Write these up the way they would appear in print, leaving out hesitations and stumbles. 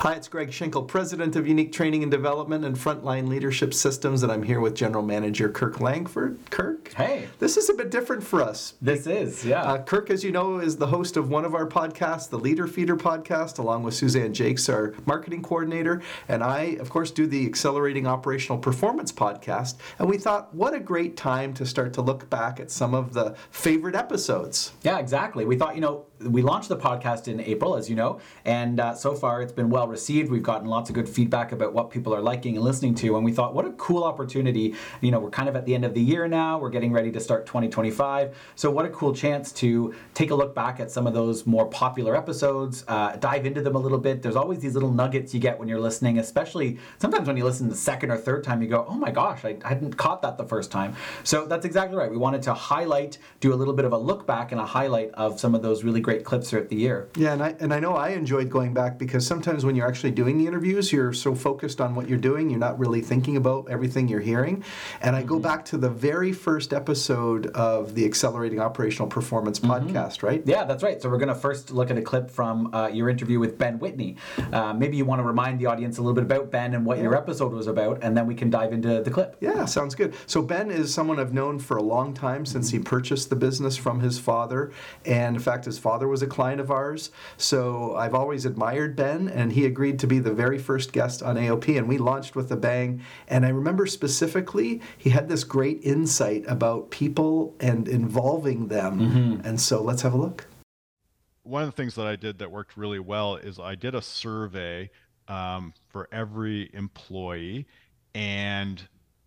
Hi, it's Greg Schinkel, President of Unique Training and Development and Frontline Leadership Systems, and I'm here with General Manager Kirk Langford. Kirk? Hey. This is a bit different for us. This is, yeah. Kirk, as you know, is the host of one of our podcasts, the Leader Feeder podcast, along with Suzanne Jakes, our marketing coordinator, and I, of course, do the Accelerating Operational Performance podcast, and we thought, what a great time to start to look back at some of the favorite episodes. Yeah, exactly. We thought, we launched the podcast in April, as you know, and so far it's been well received. We've gotten lots of good feedback about what people are liking and listening to, and we thought, what a cool opportunity. We're kind of at the end of the year now. We're getting ready to start 2025. So what a cool chance to take a look back at some of those more popular episodes, dive into them a little bit. There's always these little nuggets you get when you're listening, especially sometimes when you listen the second or third time, you go, oh my gosh, I hadn't caught that the first time. So that's exactly right. We wanted to do a little bit of a look back and a highlight of some of those really great clips throughout the year. Yeah, and I know I enjoyed going back because sometimes when you're actually doing the interviews, you're so focused on what you're doing, you're not really thinking about everything you're hearing. And I go back to the very first episode of the Accelerating Operational Performance podcast, right? Yeah, that's right. So we're going to first look at a clip from your interview with Ben Whitney. Maybe you want to remind the audience a little bit about Ben and what your episode was about, and then we can dive into the clip. Yeah, sounds good. So Ben is someone I've known for a long time since he purchased the business from his father. And in fact, his father was a client of ours. So I've always admired Ben, and he agreed to be the very first guest on AOP, and we launched with a bang. And I remember specifically, he had this great insight about people and involving them. And so let's have a look. One of the things that I did that worked really well is I did a survey for every employee, and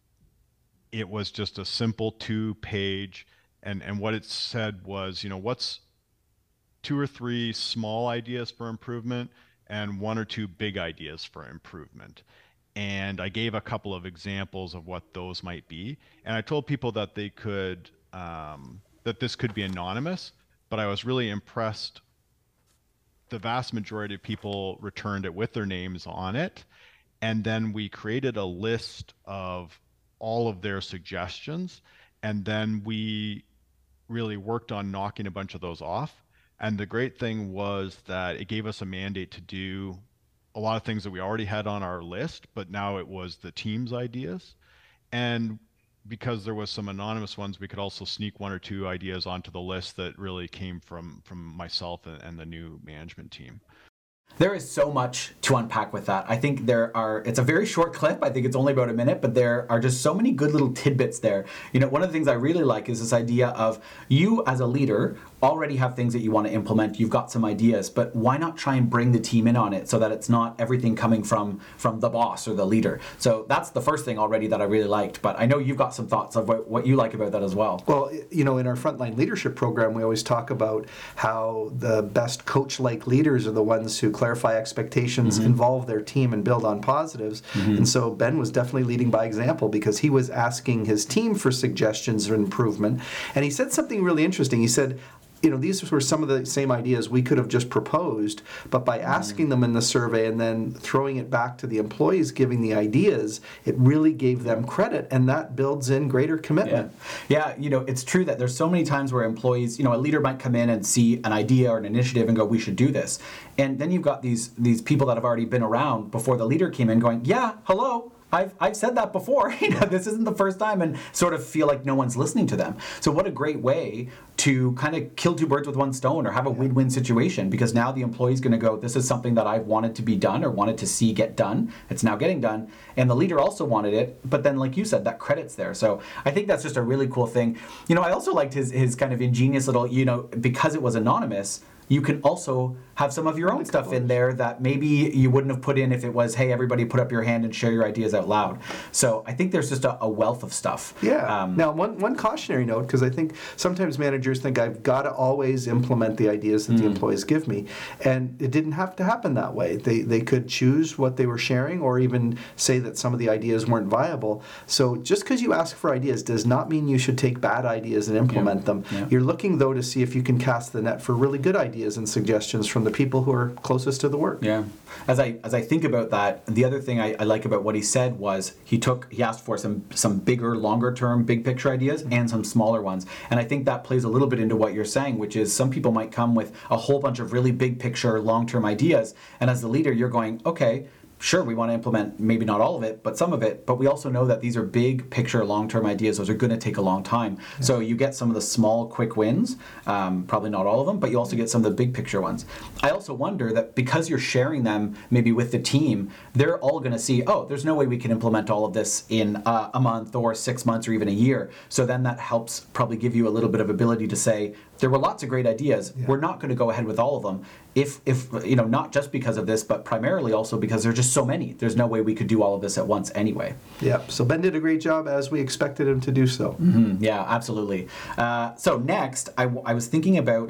it was just a simple 2-page, and what it said was, what's 2 or 3 small ideas for improvement and 1 or 2 big ideas for improvement. And I gave a couple of examples of what those might be. And I told people that they could, that this could be anonymous, but I was really impressed. The vast majority of people returned it with their names on it. And then we created a list of all of their suggestions. And then we really worked on knocking a bunch of those off. And the great thing was that it gave us a mandate to do a lot of things that we already had on our list, but now it was the team's ideas. And because there was some anonymous ones, we could also sneak 1 or 2 ideas onto the list that really came from myself and the new management team. There is so much to unpack with that. I think it's a very short clip. I think it's only about a minute, but there are just so many good little tidbits there. One of the things I really like is this idea of you as a leader already have things that you want to implement. You've got some ideas, but why not try and bring the team in on it so that it's not everything coming from the boss or the leader? So that's the first thing already that I really liked, but I know you've got some thoughts of what you like about that as well. Well, in our Frontline Leadership program, we always talk about how the best coach-like leaders are the ones who clarify expectations, involve their team, and build on positives. And so Ben was definitely leading by example because he was asking his team for suggestions for improvement. And he said something really interesting. He said, these were some of the same ideas we could have just proposed, but by asking them in the survey and then throwing it back to the employees giving the ideas, it really gave them credit, and that builds in greater commitment. Yeah, it's true that there's so many times where employees, a leader might come in and see an idea or an initiative and go, we should do this. And then you've got these people that have already been around before the leader came in going, yeah, hello, I've said that before. This isn't the first time, and sort of feel like no one's listening to them. So what a great way to kind of kill 2 birds with 1 stone, or have a win-win situation, because now the employee's going to go, this is something that I've wanted to be done or wanted to see get done. It's now getting done. And the leader also wanted it, but then like you said, that credit's there. So I think that's just a really cool thing. I also liked his kind of ingenious little, because it was anonymous, you can also have some of your own stuff in there that maybe you wouldn't have put in if it was, hey, everybody put up your hand and share your ideas out loud. So I think there's just a wealth of stuff. Yeah. Now, one cautionary note, because I think sometimes managers think I've got to always implement the ideas that the employees give me. And it didn't have to happen that way. They could choose what they were sharing, or even say that some of the ideas weren't viable. So just because you ask for ideas does not mean you should take bad ideas and implement them. Yeah. You're looking, though, to see if you can cast the net for really good ideas ideas and suggestions from the people who are closest to the work. Yeah. As I think about that, the other thing I like about what he said was he asked for some bigger, longer term, big picture ideas and some smaller ones. And I think that plays a little bit into what you're saying, which is some people might come with a whole bunch of really big picture, long term ideas. And as the leader, you're going, okay, sure, we want to implement maybe not all of it, but some of it, but we also know that these are big picture, long-term ideas. Those are going to take a long time. Yeah. So you get some of the small, quick wins, probably not all of them, but you also get some of the big picture ones. I also wonder that because you're sharing them maybe with the team, they're all going to see, oh, there's no way we can implement all of this in a month or 6 months or even a year. So then that helps probably give you a little bit of ability to say, there were lots of great ideas. Yeah. We're not going to go ahead with all of them. If not just because of this, but primarily also because there's just so many. There's no way we could do all of this at once anyway. Yeah. So Ben did a great job as we expected him to do so. Mm-hmm. Yeah, absolutely. So next, I was thinking about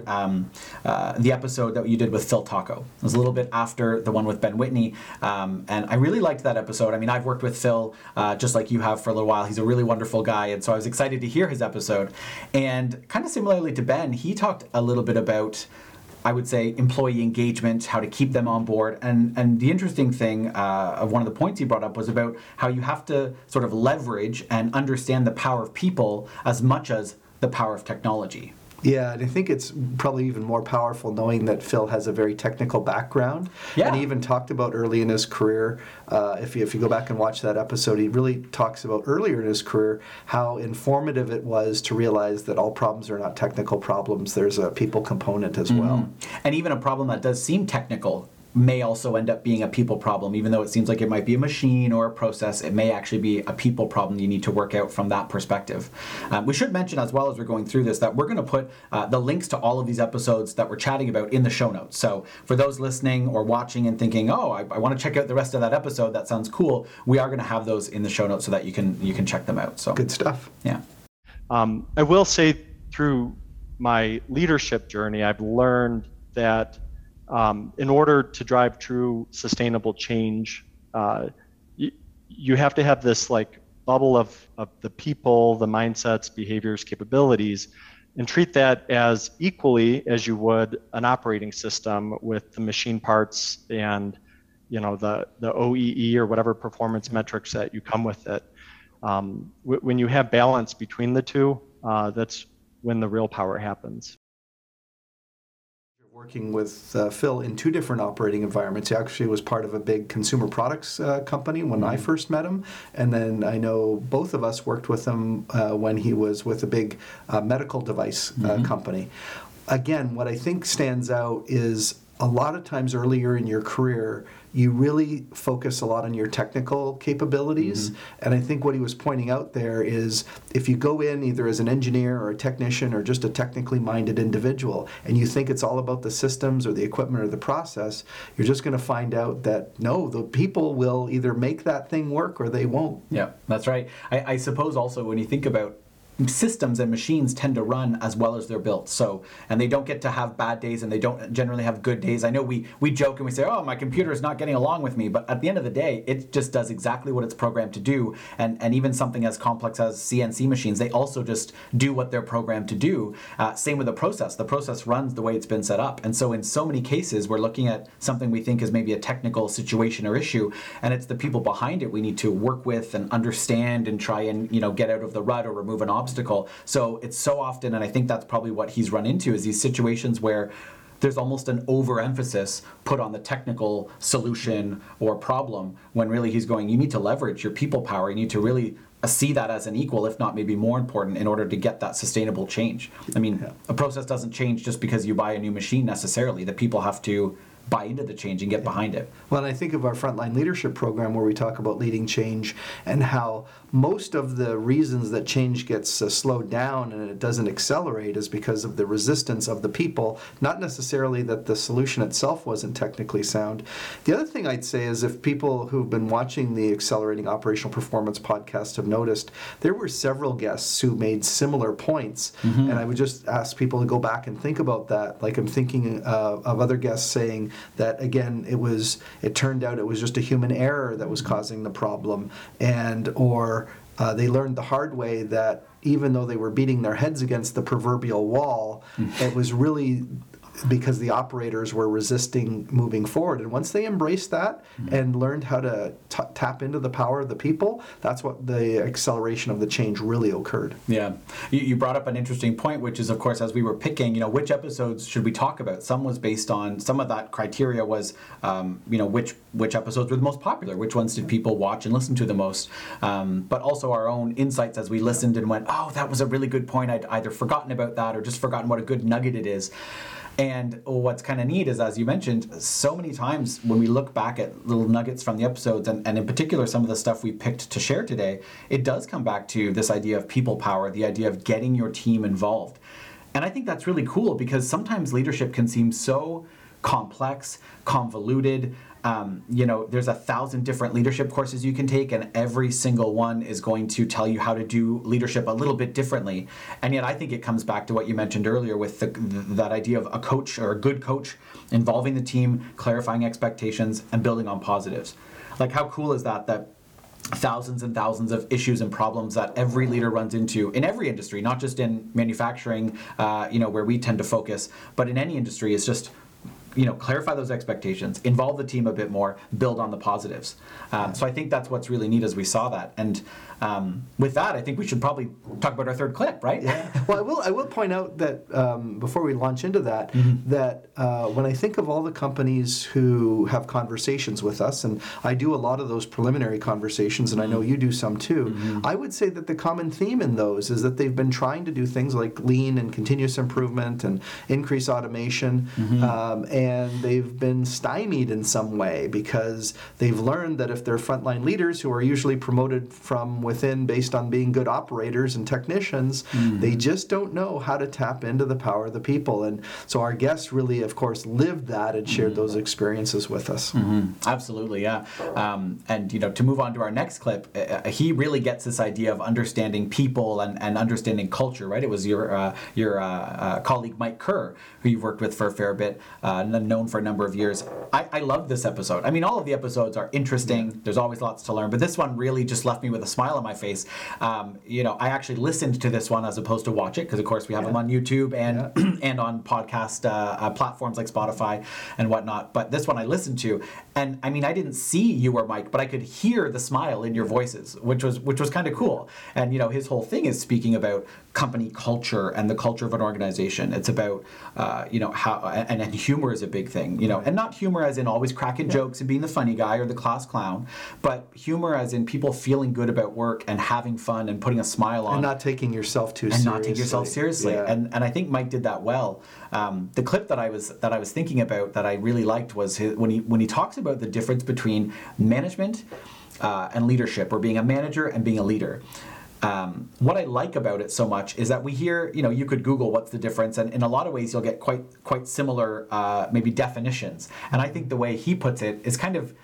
the episode that you did with Phil Taco. It was a little bit after the one with Ben Whitney, and I really liked that episode. I mean, I've worked with Phil just like you have for a little while. He's a really wonderful guy, and so I was excited to hear his episode. And kind of similarly to Ben, he talked a little bit about, I would say, employee engagement, how to keep them on board. And the interesting thing of one of the points he brought up was about how you have to sort of leverage and understand the power of people as much as the power of technology. Yeah, and I think it's probably even more powerful knowing that Phil has a very technical background. Yeah. And he even talked about early in his career, if you go back and watch that episode, he really talks about earlier in his career how informative it was to realize that all problems are not technical problems. There's a people component as well. And even a problem that does seem technical may also end up being a people problem. Even though it seems like it might be a machine or a process, it may actually be a people problem you need to work out from that perspective. We should mention as well as we're going through this that we're going to put the links to all of these episodes that we're chatting about in the show notes. So for those listening or watching and thinking, oh, I want to check out the rest of that episode, that sounds cool, we are going to have those in the show notes so that you can check them out. So good stuff. Yeah. I will say through my leadership journey, I've learned that in order to drive true sustainable change, you have to have this like bubble of the people, the mindsets, behaviors, capabilities, and treat that as equally as you would an operating system with the machine parts and the OEE or whatever performance metrics that you come with it. When you have balance between the two, that's when the real power happens. Working with Phil in two different operating environments. He actually was part of a big consumer products company when I first met him, and then I know both of us worked with him when he was with a big medical device company. Again, what I think stands out is a lot of times earlier in your career, you really focus a lot on your technical capabilities. And I think what he was pointing out there is if you go in either as an engineer or a technician or just a technically minded individual and you think it's all about the systems or the equipment or the process, you're just going to find out that no, the people will either make that thing work or they won't. Yeah, that's right. I suppose also when you think about systems and machines tend to run as well as they're built. So, and they don't get to have bad days and they don't generally have good days. I know we joke and we say, oh, my computer is not getting along with me, but at the end of the day, it just does exactly what it's programmed to do. And even something as complex as CNC machines, they also just do what they're programmed to do. Same with the process. The process runs the way it's been set up. And so in so many cases, we're looking at something we think is maybe a technical situation or issue, and it's the people behind it we need to work with and understand and try and get out of the rut or remove an obstacle. So it's so often, and I think that's probably what he's run into, is these situations where there's almost an overemphasis put on the technical solution or problem when really he's going, you need to leverage your people power. You need to really see that as an equal, if not maybe more important, in order to get that sustainable change. I mean, a process doesn't change just because you buy a new machine necessarily. The people have to buy into the change and get behind it. Well, and I think of our Frontline Leadership Program where we talk about leading change and how most of the reasons that change gets slowed down and it doesn't accelerate is because of the resistance of the people, not necessarily that the solution itself wasn't technically sound. The other thing I'd say is if people who've been watching the Accelerating Operational Performance podcast have noticed, there were several guests who made similar points, and I would just ask people to go back and think about that. Like I'm thinking of other guests saying that, again, it turned out it was just a human error that was causing the problem, or they learned the hard way that even though they were beating their heads against the proverbial wall, it was really because the operators were resisting moving forward. And once they embraced that and learned how to tap into the power of the people, that's what the acceleration of the change really occurred. Yeah. You brought up an interesting point, which is, of course, as we were picking, which episodes should we talk about? Some was based on, some of that criteria was, which episodes were the most popular, which ones did people watch and listen to the most, but also our own insights as we listened and went, oh, that was a really good point. I'd either forgotten about that or just forgotten what a good nugget it is. And what's kind of neat is, as you mentioned, so many times when we look back at little nuggets from the episodes, and in particular some of the stuff we picked to share today, it does come back to this idea of people power, the idea of getting your team involved. And I think that's really cool because sometimes leadership can seem so complex, convoluted. There's 1,000 different leadership courses you can take, and every single one is going to tell you how to do leadership a little bit differently. And yet I think it comes back to what you mentioned earlier with that idea of a coach or a good coach involving the team, clarifying expectations, and building on positives. Like, how cool is that thousands and thousands of issues and problems that every leader runs into in every industry, not just in manufacturing, where we tend to focus, but in any industry, is just clarify those expectations, involve the team a bit more, build on the positives. So I think that's what's really neat as we saw that. And with that, I think we should probably talk about our third clip, right? Yeah. Well, I will point out that before we launch into that, that when I think of all the companies who have conversations with us, and I do a lot of those preliminary conversations, and I know you do some too, I would say that the common theme in those is that they've been trying to do things like lean and continuous improvement and increase automation, and they've been stymied in some way because they've learned that if they're frontline leaders who are usually promoted from within based on being good operators and technicians, they just don't know how to tap into the power of the people. And so our guests really, of course, lived that and shared those experiences with us. Absolutely, yeah. And to move on to our next clip, he really gets this idea of understanding people and understanding culture, right? It was your colleague Mike Kerr, who you've worked with for a fair bit, known for a number of years. I love this episode. I mean, all of the episodes are interesting. There's always lots to learn, but this one really just left me with a smile on my face. I actually listened to this one as opposed to watch it because, of course, we have them on YouTube and and on podcast platforms like Spotify and whatnot. But this one I listened to, and I mean, I didn't see you or Mike, but I could hear the smile in your voices, which was kind of cool. And his whole thing is speaking about company culture and the culture of an organization. It's about how and humor is a big thing. And not humor as in always cracking jokes and being the funny guy or the class clown, but humor as in people feeling good about work and having fun and putting a smile on. And not taking yourself too seriously. And not taking yourself seriously. Yeah. And I think Mike did that well. The clip that I was thinking about that I really liked was when he talks about the difference between management and leadership, or being a manager and being a leader. What I like about it so much is that we hear, you could Google what's the difference, and in a lot of ways you'll get quite similar maybe definitions. And I think the way he puts it is kind of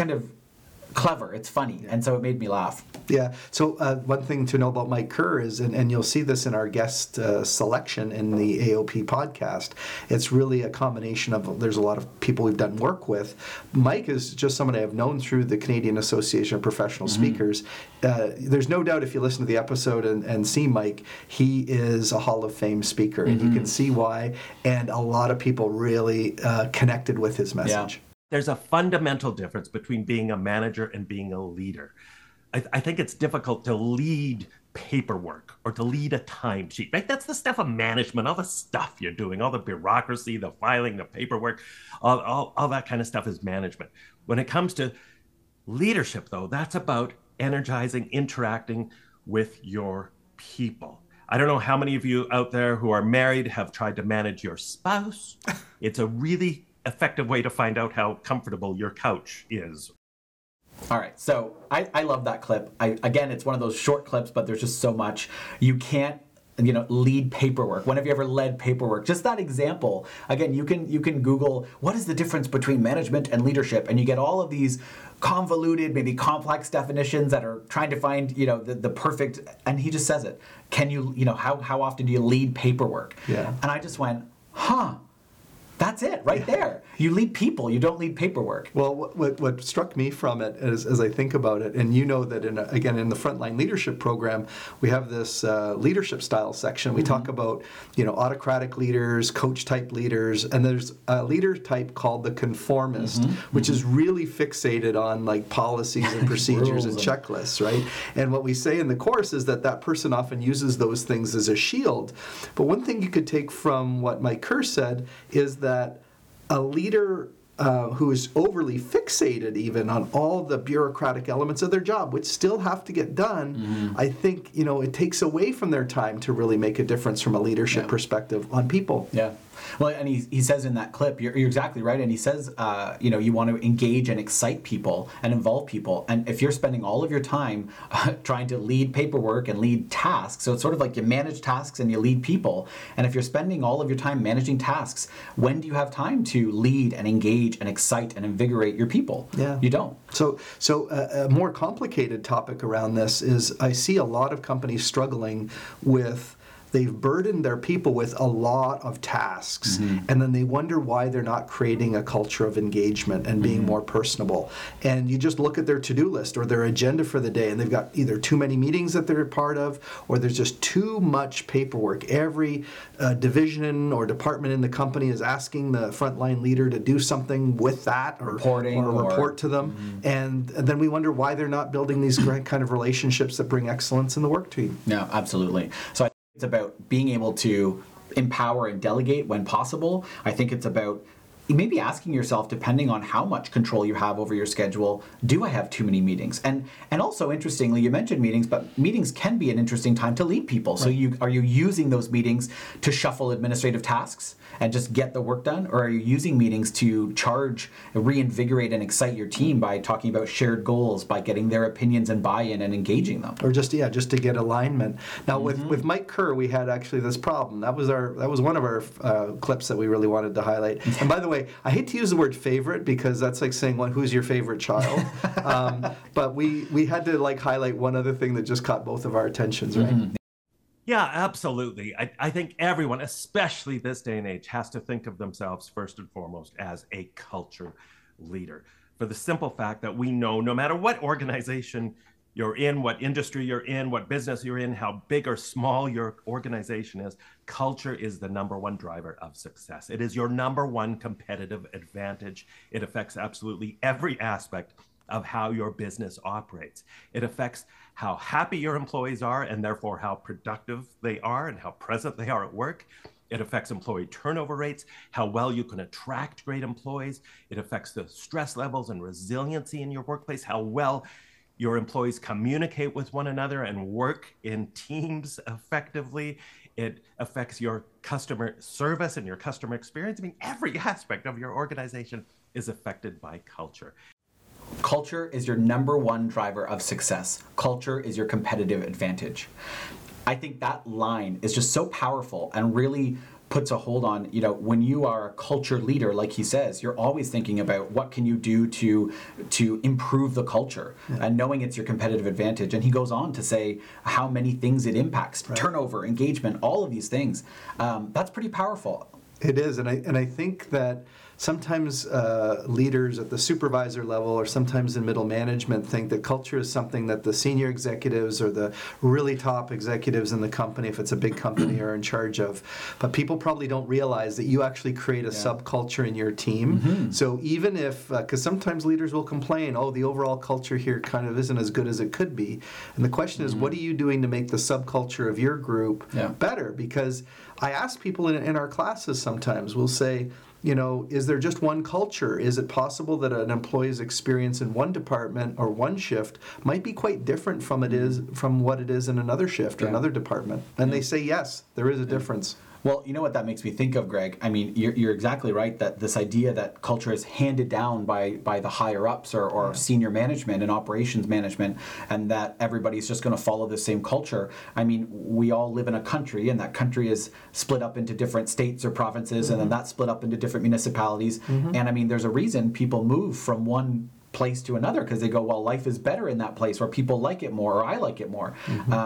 clever. It's funny, and so it made me laugh. Yeah. So one thing to know about Mike Kerr is, and you'll see this in our guest selection in the AOP podcast, it's really a combination of, there's a lot of people we've done work with. Mike is just somebody I've known through the Canadian Association of Professional Speakers. There's no doubt if you listen to the episode and see Mike, he is a Hall of Fame speaker, and you can see why, and a lot of people really connected with his message. Yeah. There's a fundamental difference between being a manager and being a leader. I think it's difficult to lead paperwork or to lead a timesheet, right? That's the stuff of management, all the stuff you're doing, all the bureaucracy, the filing, the paperwork, all that kind of stuff is management. When it comes to leadership, though, that's about energizing, interacting with your people. I don't know how many of you out there who are married have tried to manage your spouse. It's a really effective way to find out how comfortable your couch is. All right, so I love that clip. Again, it's one of those short clips, but there's just so much. You can't lead paperwork. When have you ever led paperwork? Just that example. Again, you can Google what is the difference between management and leadership, and you get all of these convoluted, maybe complex definitions that are trying to find the perfect. And he just says it. Can you how often do you lead paperwork? Yeah. And I just went, huh. That's it, right there. You lead people, you don't lead paperwork. Well, what struck me from it as I think about it, and you know that in the Frontline Leadership Program, we have this leadership style section. We talk about autocratic leaders, coach type leaders, and there's a leader type called the conformist, which is really fixated on like policies and procedures and checklists, right? And what we say in the course is that person often uses those things as a shield. But one thing you could take from what Mike Kerr said is that a leader who is overly fixated even on all the bureaucratic elements of their job, which still have to get done, I think it takes away from their time to really make a difference from a leadership perspective on people. Yeah. Well, and he says in that clip, you're exactly right, and he says, you want to engage and excite people and involve people, and if you're spending all of your time trying to lead paperwork and lead tasks, so it's sort of like you manage tasks and you lead people, and if you're spending all of your time managing tasks, when do you have time to lead and engage and excite and invigorate your people? Yeah. You don't. So a more complicated topic around this is I see a lot of companies struggling with they've burdened their people with a lot of tasks, and then they wonder why they're not creating a culture of engagement and being more personable. And you just look at their to-do list or their agenda for the day, and they've got either too many meetings that they're a part of, or there's just too much paperwork. Every division or department in the company is asking the frontline leader to do something with that, or report to them. And then we wonder why they're not building these kind of relationships that bring excellence in the work team. No, absolutely. So it's about being able to empower and delegate when possible. I think it's about maybe asking yourself, depending on how much control you have over your schedule, do I have too many meetings? And also, interestingly, you mentioned meetings, but meetings can be an interesting time to lead people. So are you using those meetings to shuffle administrative tasks and just get the work done? Or are you using meetings to reinvigorate and excite your team by talking about shared goals, by getting their opinions and buy-in and engaging them? Or just to get alignment. Now with Mike Kerr, we had actually this problem. That was one of our clips that we really wanted to highlight. And by the way, I hate to use the word favorite because that's like saying who's your favorite child. But we had to highlight one other thing that just caught both of our attentions, right? Yeah, absolutely. I think everyone, especially this day and age, has to think of themselves first and foremost as a culture leader. For the simple fact that we know no matter what organization you're in, what industry you're in, what business you're in, how big or small your organization is, culture is the number one driver of success. It is your number one competitive advantage. It affects absolutely every aspect of how your business operates. It affects how happy your employees are and therefore how productive they are and how present they are at work. It affects employee turnover rates, how well you can attract great employees. It affects the stress levels and resiliency in your workplace, how well your employees communicate with one another and work in teams effectively. It affects your customer service and your customer experience. I mean, every aspect of your organization is affected by culture. Culture is your number one driver of success. Culture is your competitive advantage. I think that line is just so powerful and really puts a hold on, when you are a culture leader, like he says, you're always thinking about what can you do to improve the culture and knowing it's your competitive advantage. And he goes on to say how many things it impacts, turnover, engagement, all of these things. That's pretty powerful. It is, and I think that sometimes leaders at the supervisor level or sometimes in middle management think that culture is something that the senior executives or the really top executives in the company, if it's a big company, are in charge of. But people probably don't realize that you actually create a subculture in your team. So even if, because sometimes leaders will complain, the overall culture here kind of isn't as good as it could be. And the question is, what are you doing to make the subculture of your group better? Because I ask people in our classes sometimes, we'll say, is there just one culture? Is it possible that an employee's experience in one department or one shift might be quite different from what it is in another shift or another department? And they say, yes, there is a difference. Well, you know what that makes me think of, Greg? I mean, you're exactly right that this idea that culture is handed down by the higher ups or senior management and operations management, and that everybody's just going to follow the same culture. I mean, we all live in a country, and that country is split up into different states or provinces, and then that's split up into different municipalities. And I mean, there's a reason people move from one place to another because they go, well, life is better in that place, or people like it more, or I like it more.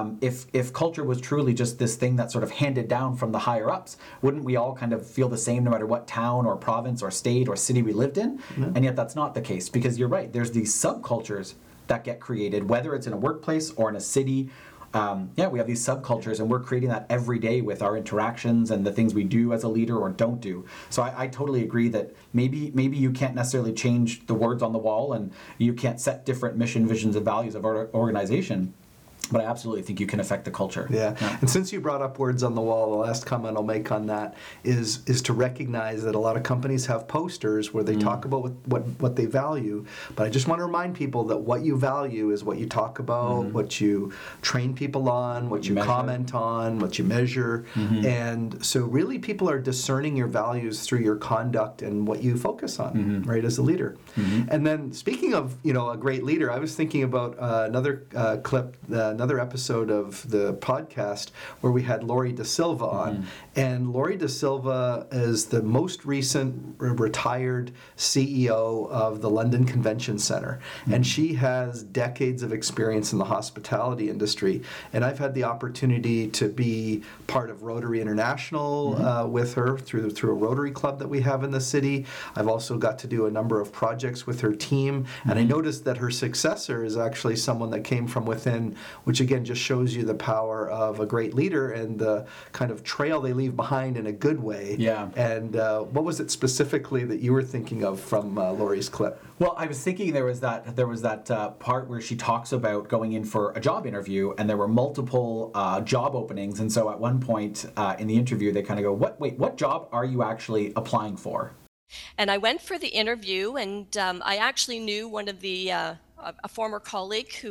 If culture was truly just this thing that's sort of handed down from the higher ups, wouldn't we all kind of feel the same no matter what town or province or state or city we lived in? And yet that's not the case, because you're right, there's these subcultures that get created, whether it's in a workplace or in a city. We have these subcultures, and we're creating that every day with our interactions and the things we do as a leader or don't do. So I totally agree that maybe you can't necessarily change the words on the wall, and you can't set different mission, visions, and values of our organization. But I absolutely think you can affect the culture. Yeah. And since you brought up words on the wall, the last comment I'll make on that is to recognize that a lot of companies have posters where they talk about what they value. But I just want to remind people that what you value is what you talk about, what you train people on, what you comment on, what you measure. And so really people are discerning your values through your conduct and what you focus on, right, as a leader. And then speaking of, a great leader, I was thinking about another clip, another episode of the podcast where we had Lori Da Silva on. And Lori Da Silva is the most recent retired CEO of the London Convention Center. And she has decades of experience in the hospitality industry. And I've had the opportunity to be part of Rotary International with her through a Rotary Club that we have in the city. I've also got to do a number of projects with her team. And I noticed that her successor is actually someone that came from within, which again just shows you the power of a great leader and the kind of trail they leave behind in a good way. Yeah. And what was it specifically that you were thinking of from Lori's clip? Well, I was thinking there was that part where she talks about going in for a job interview, and there were multiple job openings, and so at one point in the interview they kind of go, what job are you actually applying for? And I went for the interview, and I actually knew one of the a former colleague who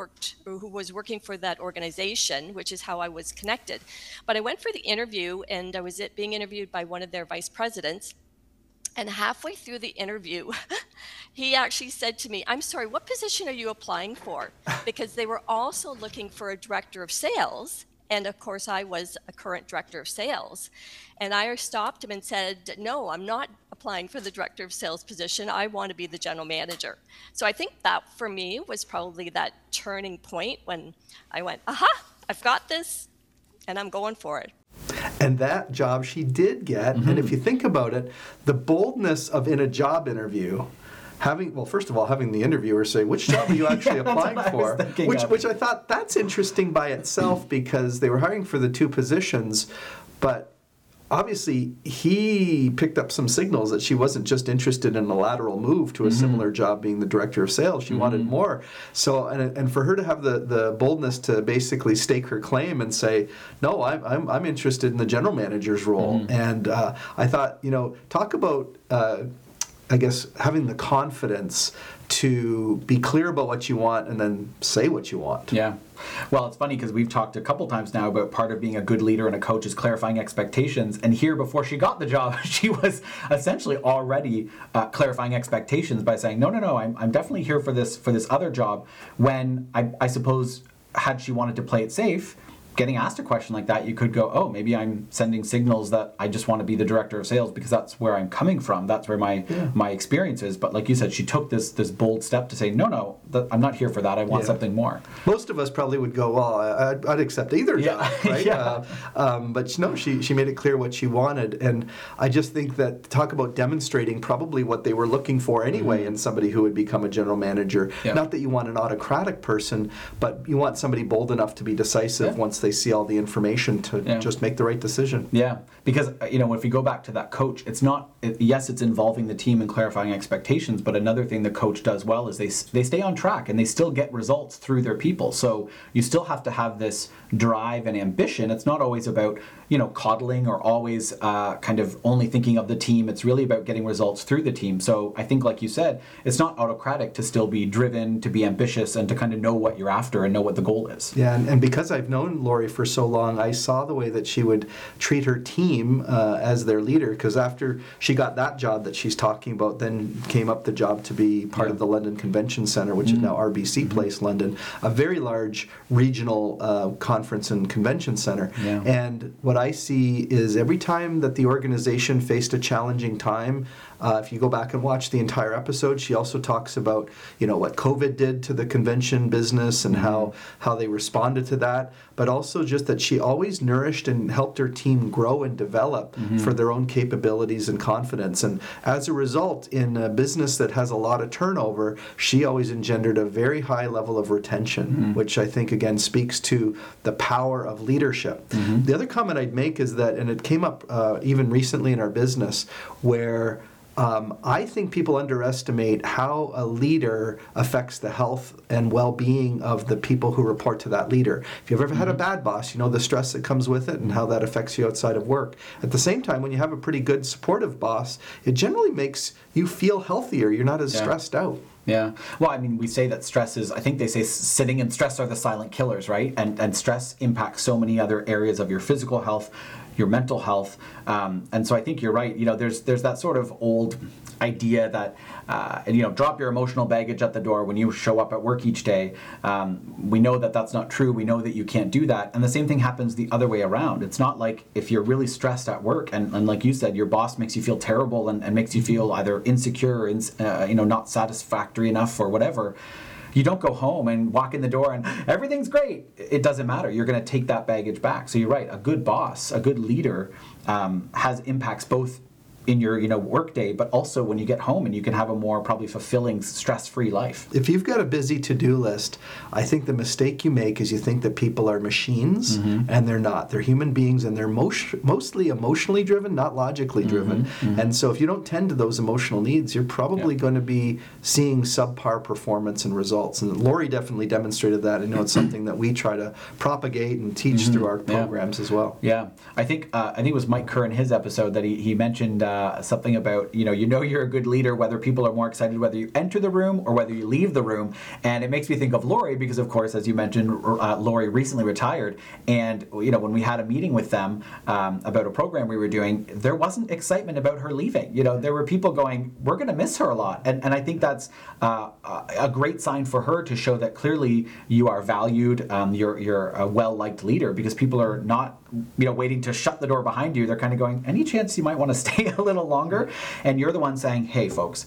was working for that organization, which is how I was connected. But I went for the interview, and I was being interviewed by one of their vice presidents. And halfway through the interview, he actually said to me, "I'm sorry, what position are you applying for?" Because they were also looking for a director of sales. And of course, I was a current director of sales. And I stopped him and said, "No, I'm not applying for the director of sales position. I want to be the general manager." So I think that for me was probably that turning point when I went, aha, I've got this, and I'm going for it. And that job she did get. And if you think about it, the boldness of in a job interview, first of all, having the interviewer say, which job are you actually applying for? Which I thought, that's interesting by itself, because they were hiring for the two positions, but obviously he picked up some signals that she wasn't just interested in a lateral move to a similar job being the director of sales. She wanted more. So, and for her to have the boldness to basically stake her claim and say, no, I'm interested in the general manager's role. And I thought, talk about I guess having the confidence to be clear about what you want and then say what you want. Yeah. Well, it's funny because we've talked a couple times now about part of being a good leader and a coach is clarifying expectations. And here, before she got the job, she was essentially already clarifying expectations by saying, no, I'm definitely here for this other job. When I suppose, had she wanted to play it safe, getting asked a question like that, you could go, oh, maybe I'm sending signals that I just want to be the director of sales because that's where I'm coming from. That's where my experience is. But like you said, she took this bold step to say, no, I'm not here for that. I want something more. Most of us probably would go, well, I'd accept either job, right? But no, she made it clear what she wanted. And I just think that talk about demonstrating probably what they were looking for anyway in somebody who would become a general manager. Yeah. Not that you want an autocratic person, but you want somebody bold enough to be decisive once they see all the information to just make the right decision. Yeah, because if we go back to that coach, it's not. Yes, it's involving the team and clarifying expectations, but another thing the coach does well is they stay on track and they still get results through their people. So you still have to have this drive and ambition. It's not always about coddling or always kind of only thinking of the team. It's really about getting results through the team. So I think, like you said, it's not autocratic to still be driven, to be ambitious, and to kind of know what you're after and know what the goal is. Yeah, and because I've known Lori for so long, I saw the way that she would treat her team as their leader, because after she got that job that she's talking about, then came up the job to be part of the London Convention Center, which is now RBC Place London, a very large regional conference and convention center. Yeah. And what I see is every time that the organization faced a challenging time, If you go back and watch the entire episode, she also talks about, what COVID did to the convention business and how they responded to that, but also just that she always nourished and helped her team grow and develop for their own capabilities and confidence. And as a result, in a business that has a lot of turnover, she always engendered a very high level of retention, which I think, again, speaks to the power of leadership. The other comment I'd make is that, and it came up even recently in our business, where I think people underestimate how a leader affects the health and well-being of the people who report to that leader. If you've ever had a bad boss, you know the stress that comes with it and how that affects you outside of work. At the same time, when you have a pretty good, supportive boss, it generally makes you feel healthier. You're not as stressed out. Yeah. Well, I mean, we say that stress is, I think they say sitting and stress are the silent killers, right? And stress impacts so many other areas of your physical health, your mental health. And so I think you're right. There's that sort of old idea that, drop your emotional baggage at the door when you show up at work each day. We know that that's not true. We know that you can't do that. And the same thing happens the other way around. It's not like if you're really stressed at work and like you said, your boss makes you feel terrible and makes you feel either insecure or, not satisfactory enough or whatever. You don't go home and walk in the door and everything's great. It doesn't matter. You're going to take that baggage back. So you're right. A good boss, a good leader has impacts both in your work day, but also when you get home and you can have a more probably fulfilling, stress-free life. If you've got a busy to-do list, I think the mistake you make is you think that people are machines, and they're not. They're human beings, and they're mostly emotionally driven, not logically driven. And so if you don't tend to those emotional needs, you're probably going to be seeing subpar performance and results. And Lori definitely demonstrated that. I know it's something that we try to propagate and teach through our programs as well. Yeah. I think it was Mike Kerr in his episode that he mentioned something about, you're a good leader whether people are more excited whether you enter the room or whether you leave the room. And it makes me think of Lori because, of course, as you mentioned, Lori recently retired. And, when we had a meeting with them about a program we were doing, there wasn't excitement about her leaving. There were people going, we're going to miss her a lot. And I think that's a great sign for her to show that clearly you are valued, you're a well-liked leader, because people are not waiting to shut the door behind you. They're kind of going, any chance you might want to stay a little longer? And you're the one saying, hey, folks,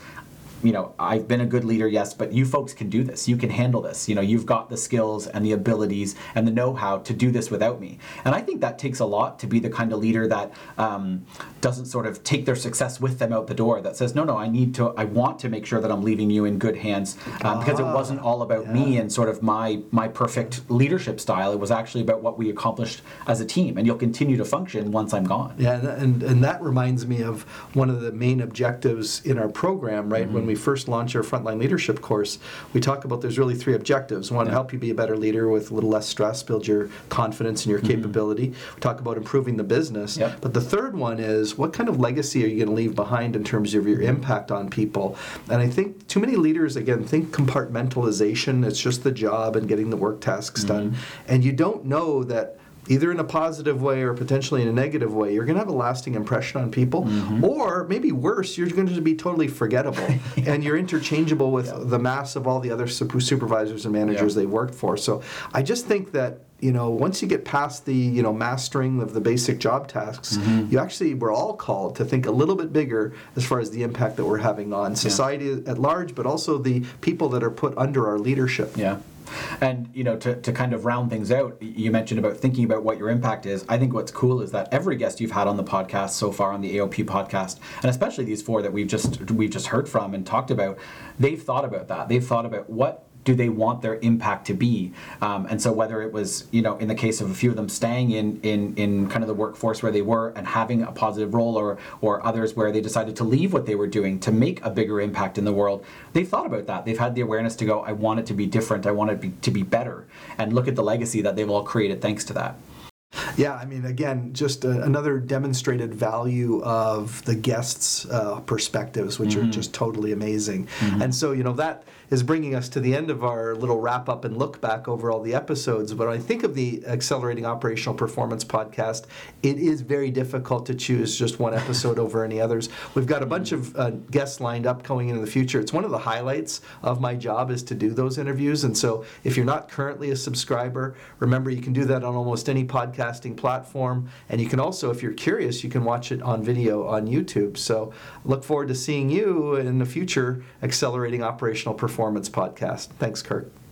I've been a good leader, yes, but you folks can do this. You can handle this. You've got the skills and the abilities and the know-how to do this without me. And I think that takes a lot to be the kind of leader that doesn't sort of take their success with them out the door, that says, no, I want to make sure that I'm leaving you in good hands, because it wasn't all about me and sort of my perfect leadership style. It was actually about what we accomplished as a team, and you'll continue to function once I'm gone. Yeah, and that reminds me of one of the main objectives in our program, right? When we first launched our Frontline Leadership course, we talk about there's really 3 objectives. One, help you be a better leader with a little less stress, build your confidence and your capability. We talk about improving the business. But the third one is, what kind of legacy are you going to leave behind in terms of your impact on people? And I think too many leaders, again, think compartmentalization. It's just the job and getting the work tasks done. And you don't know that either in a positive way or potentially in a negative way, you're going to have a lasting impression on people. Or maybe worse, you're going to be totally forgettable. And you're interchangeable with the mass of all the other supervisors and managers they worked for. So I just think that, once you get past the, mastering of the basic job tasks, we're all called to think a little bit bigger as far as the impact that we're having on society at large, but also the people that are put under our leadership. Yeah. And, to kind of round things out, you mentioned about thinking about what your impact is. I think what's cool is that every guest you've had on the podcast so far, on the AOP podcast, and especially these 4 that we've just heard from and talked about, they've thought about that. They've thought about what do they want their impact to be? And so whether it was, in the case of a few of them staying in kind of the workforce where they were and having a positive role, or others where they decided to leave what they were doing to make a bigger impact in the world, they've thought about that. They've had the awareness to go, I want it to be different. I want it to be better. And look at the legacy that they've all created thanks to that. Yeah, I mean, again, just another demonstrated value of the guests' perspectives, which are just totally amazing. And so, that is bringing us to the end of our little wrap-up and look back over all the episodes. But when I think of the Accelerating Operational Performance podcast, it is very difficult to choose just one episode over any others. We've got a bunch of guests lined up going into the future. It's one of the highlights of my job is to do those interviews. And so if you're not currently a subscriber, remember you can do that on almost any podcast podcasting platform. And you can also, if you're curious, you can watch it on video on YouTube. So look forward to seeing you in the future Accelerating Operational Performance podcast. Thanks, Kurt.